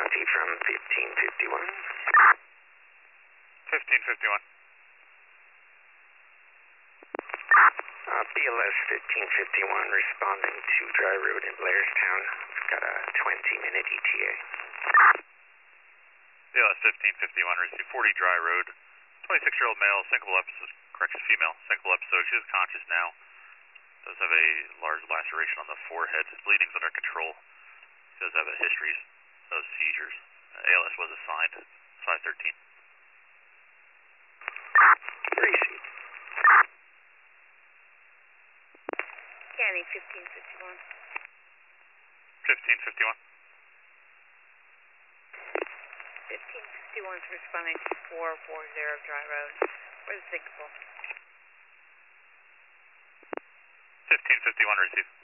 Copy from 1551. 1551. BLS 1551 responding to Dry Road in Blairstown. We've got a 20-minute ETA. BLS 1551, received 40 Dry Road. 26-year-old male, syncopal episode, correction, female, syncopal episode. She is conscious now. Does have a large laceration on the forehead. Bleeding's under control. She does have a history of seizures. ALS was assigned, 513. Receive. Scanning 1551. 1551. 1551 is responding to 440 Dry Road. Where's the signal? 1551 received.